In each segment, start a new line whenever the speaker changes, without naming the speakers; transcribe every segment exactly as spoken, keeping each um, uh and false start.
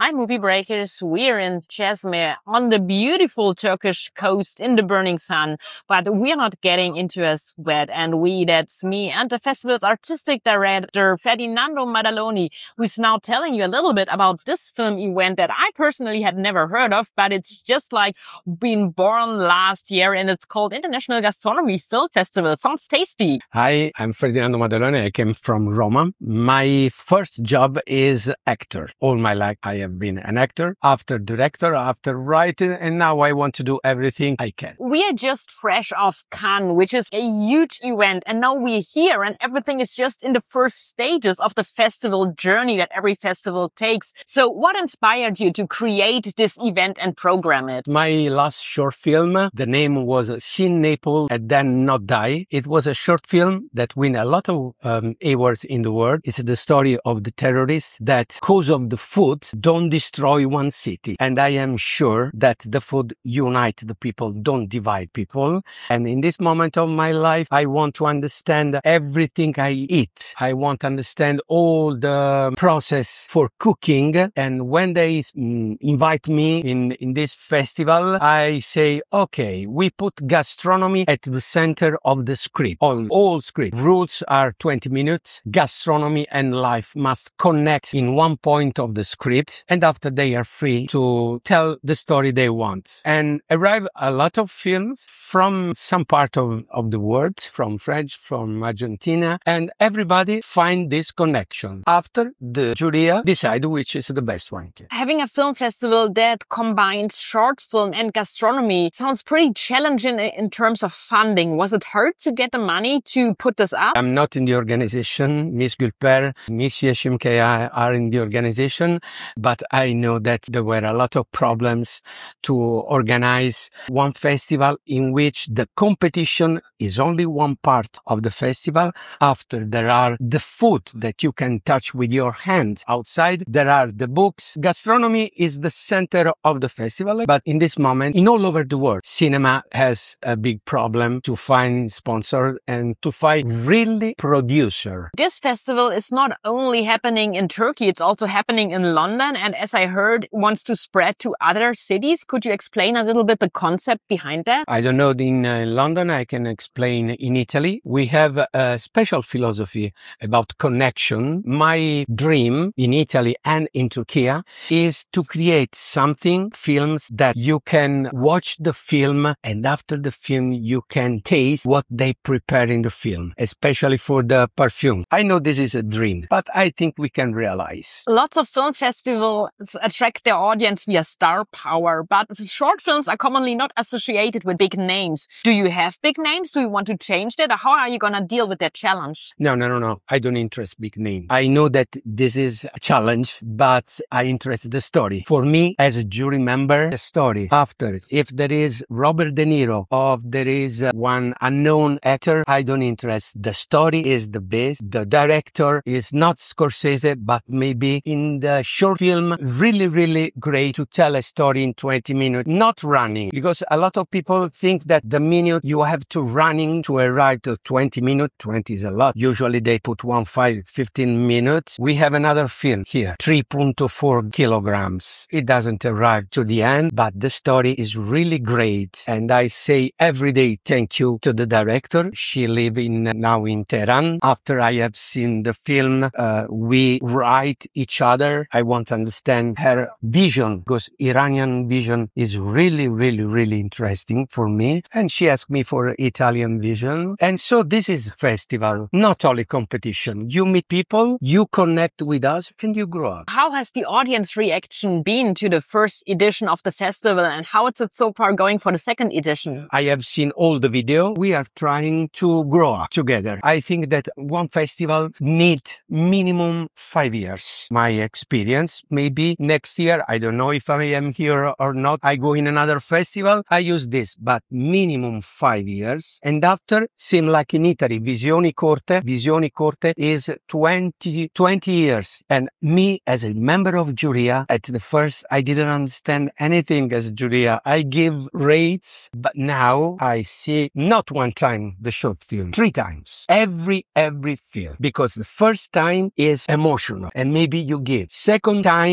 Hi, movie breakers. We're in Çeşme on the beautiful Turkish coast in the burning sun, but we're not getting into a sweat. And we, that's me and the festival's artistic director, Ferdinando Madaloni, who's now telling you a little bit about this film event that I personally had never heard of, but it's just like being born last year, and it's called International Gastronomy Film Festival. Sounds tasty.
Hi, I'm Ferdinando Madaloni. I came from Roma. My first job is actor. All my life I have been an actor, after director, after writing, and now I want to do everything I can.
We are just fresh off Cannes, which is a huge event, and now we're here and everything is just in the first stages of the festival journey that every festival takes. So what inspired you to create this event and program it?
My last short film, the name was Sin Naples and Then Not Die. It was a short film that won a lot of um, awards in the world. It's the story of the terrorists that, cause of the food, don't destroy one city. And I am sure that the food unites the people, don't divide people. And in this moment of my life, I want to understand everything I eat. I want to understand all the process for cooking. And when they mm, invite me in, in this festival, I say, okay, we put gastronomy at the center of the script. All, all script rules are twenty minutes. Gastronomy and life must connect in one point of the script. And after they are free to tell the story they want. And arrive a lot of films from some part of, of the world, from French, from Argentina, and everybody find this connection. After the jury decide which is the best one.
Having a film festival that combines short film and gastronomy sounds pretty challenging in terms of funding. Was it hard to get the money to put this up?
I'm not in the organization. Miss Gülper, Miss Yeşimkaya are in the organization, but I know that there were a lot of problems to organize one festival in which the competition is only one part of the festival. After there are the food that you can touch with your hands outside. There are the books. Gastronomy is the center of the festival. But in this moment, in all over the world, cinema has a big problem to find sponsor and to find really producer.
This festival is not only happening in Turkey, it's also happening in London. And as I heard, wants to spread to other cities. Could you explain a little bit the concept behind that?
I don't know. In uh, London, I can explain in Italy. We have a special philosophy about connection. My dream in Italy and in Turkey is to create something, films that you can watch the film and after the film you can taste what they prepare in the film, especially for the perfume. I know this is a dream, but I think we can realize.
Lots of film festivals attract their audience via star power, but short films are commonly not associated with big names. Do you have big names? Do you want to change that? Or how are you going to deal with that challenge?
No, no, no, no. I don't interest big name. I know that this is a challenge, but I interest the story. For me, as a jury member, the story. After, if there is Robert De Niro or there is uh, one unknown actor, I don't interest. The story is the best. The director is not Scorsese, but maybe in the short film, really, really great to tell a story in twenty minutes, not running. Because a lot of people think that the minute you have to running to arrive to twenty minutes, twenty is a lot. Usually they put one, five, fifteen minutes. We have another film here, three point four kilograms. It doesn't arrive to the end, but the story is really great. And I say every day thank you to the director. She lives in now in Tehran. After I have seen the film, uh, we write each other. I want to understand her vision because Iranian vision is really, really, really interesting for me. And she asked me for Italian vision. And so this is festival, not only competition. You meet people, you connect with us, and you grow up.
How has the audience reaction been to the first edition of the festival, and how is it so far going for the second edition?
I have seen all the video. We are trying to grow up together. I think that one festival needs minimum five years. My experience, maybe next year, I don't know if I am here or not. I go in another festival. I use this, but minimum five years. And after, same like in Italy, Visioni Corte. Visioni Corte is twenty, twenty years. And me as a member of jury, at the first, I didn't understand anything as a jury. I give rates, but now I see not one time the short film, three times. Every, every film. Because the first time is emotional and maybe you give. Second time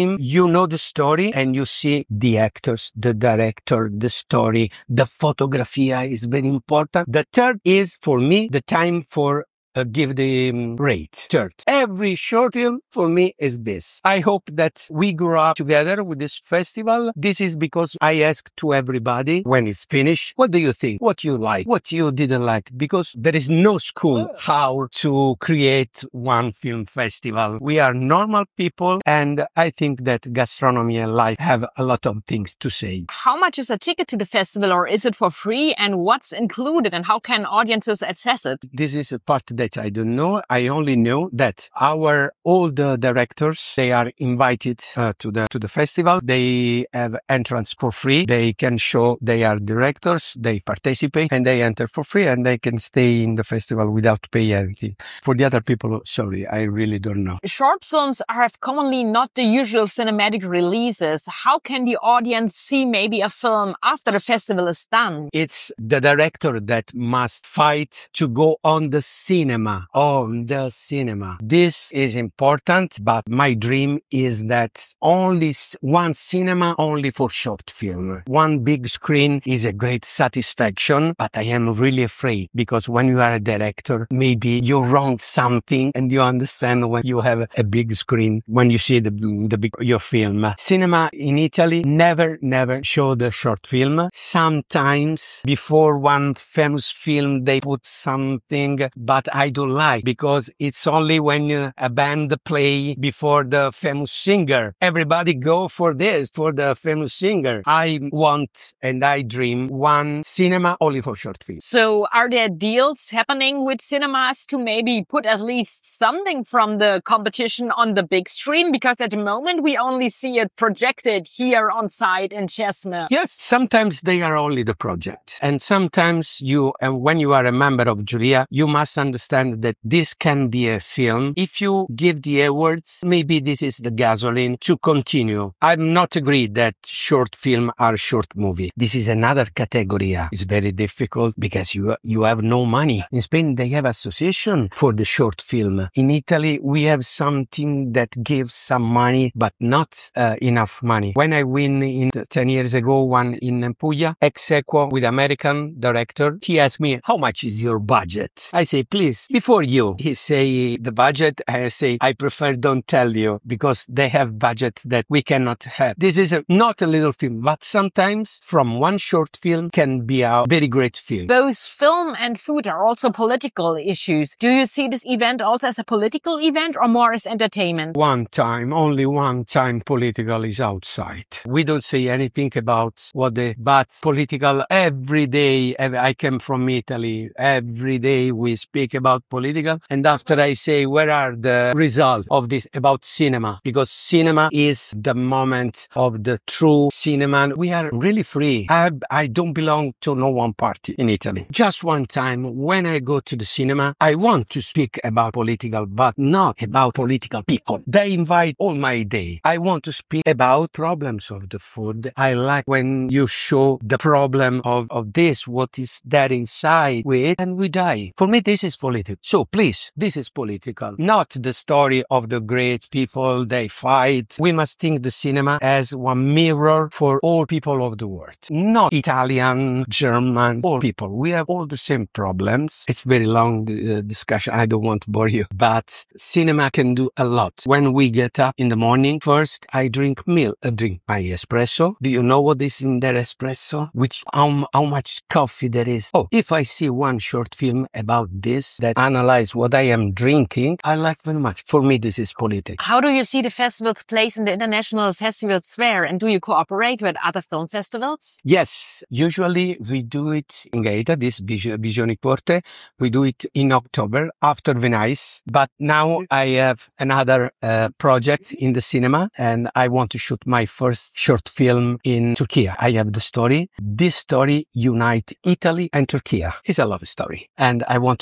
time you know the story and you see the actors, the director, the story, the photografia is very important. The third is, for me, the time for Uh, give the um, rate. Third, every short film for me is this. I hope that we grow up together with this festival. This is because I ask to everybody when it's finished, what do you think? What you like? What you didn't like? Because there is no school how to create one film festival. We are normal people, and I think that gastronomy and life have a lot of things to say.
How much is a ticket to the festival, or is it for free? And what's included, and how can audiences access it?
This is a part that I don't know. I only know that our all the directors, they are invited uh, to the to the festival. They have entrance for free. They can show they are directors. They participate and they enter for free, and they can stay in the festival without paying anything. For the other people, sorry, I really don't know.
Short films have commonly not the usual cinematic releases. How can the audience see maybe a film after the festival is done?
It's the director that must fight to go on the cinema. On the cinema. This is important, but my dream is that only one cinema only for short film. One big screen is a great satisfaction, but I am really afraid because when you are a director, maybe you wrong something and you understand when you have a big screen, when you see the, the big, your film. Cinema in Italy never, never show the short film. Sometimes before one famous film, they put something, but I don't like because it's only when uh, a band play before the famous singer. Everybody go for this, for the famous singer. I want and I dream one cinema only for short films.
So are there deals happening with cinemas to maybe put at least something from the competition on the big screen? Because at the moment we only see it projected here on site in Česme.
Yes, sometimes they are only the project. And sometimes you, uh, when you are a member of Juria, you must understand that this can be a film. If you give the awards, maybe this is the gasoline to continue. I'm not agreed that short film are short movie. This is another category. It's very difficult because you you have no money. In Spain, they have association for the short film. In Italy, we have something that gives some money, but not uh, enough money. When I win in ten years ago, one in Puglia, ex aequo with American director, he asked me, how much is your budget? I say, please, before you. He say the budget. I say, I prefer don't tell you because they have budget that we cannot have. This is a, not a little film, but sometimes from one short film can be a very great film.
Both film and food are also political issues. Do you see this event also as a political event or more as entertainment?
One time, only one time political is outside. We don't say anything about what the, but political every day. I came from Italy. Every day we speak about political, and after I say where are the results of this about cinema, because cinema is the moment of the true cinema. We are really free. I, I don't belong to no one party in Italy. Just one time when I go to the cinema, I want to speak about political, but not about political people. They invite all my day. I want to speak about problems of the food. I like when you show the problem of, of this, what is there inside with, and we die. For me, this is political. So please, this is political, not the story of the great people, they fight. We must think the cinema as one mirror for all people of the world, not Italian, German, all people. We have all the same problems. It's very long uh, discussion. I don't want to bore you, but cinema can do a lot. When we get up in the morning, first I drink milk, I drink my espresso. Do you know what is in their espresso? Which, how, how much coffee there is? Oh, if I see one short film about this that analyze what I am drinking, I like very much. For me, this is politics.
How do you see the festival's place in the international festival sphere, and do you cooperate with other film festivals?
Yes, usually we do it in Gaeta, this Visioni Corte. We do it in October after Venice, but now I have another uh, project in the cinema and I want to shoot my first short film in Turkey. I have the story. This story unites Italy and Turkey. It's a love story and I want to shoot this.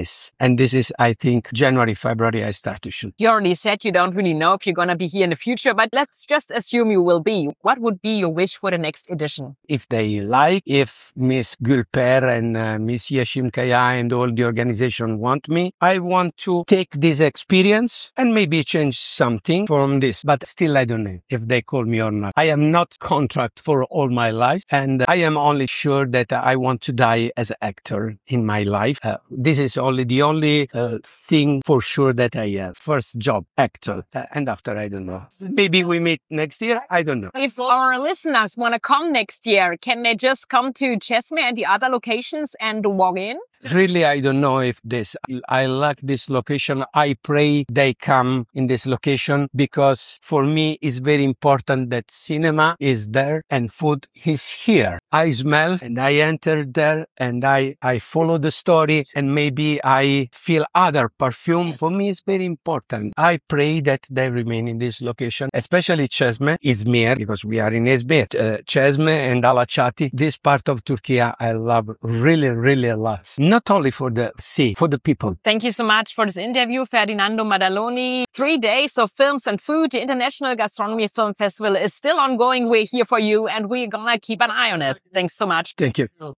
this. And this is, I think, January, February, I start to shoot.
You already said you don't really know if you're going to be here in the future, but let's just assume you will be. What would be your wish for the next edition?
If they like, if Miss Gülper and uh, Miss Yeşim Kaya and all the organization want me, I want to take this experience and maybe change something from this. But still, I don't know if they call me or not. I am not contract for all my life, and I am only sure that I want to die as an actor in my life. Uh, this is only the only uh, thing for sure that I have. First job, actor. Uh, and after, I don't know. Maybe we meet next year. I don't know.
If our listeners want to come next year, can they just come to Česme and the other locations and walk in?
Really, I don't know if this, I like this location. I pray they come in this location because for me it's very important that cinema is there and food is here. I smell and I enter there and I, I follow the story and maybe I feel other perfume. For me, it's very important. I pray that they remain in this location, especially Česme, Izmir, because we are in Izmir. Uh, Česme and Alaçatı, this part of Turkey, I love really, really a lot. Not only for the sea, for the people.
Thank you so much for this interview, Ferdinando Madaloni. Three days of films and food. The International Gastronomy Film Festival is still ongoing. We're here for you and we're gonna keep an eye on it. Thanks so much.
Thank you.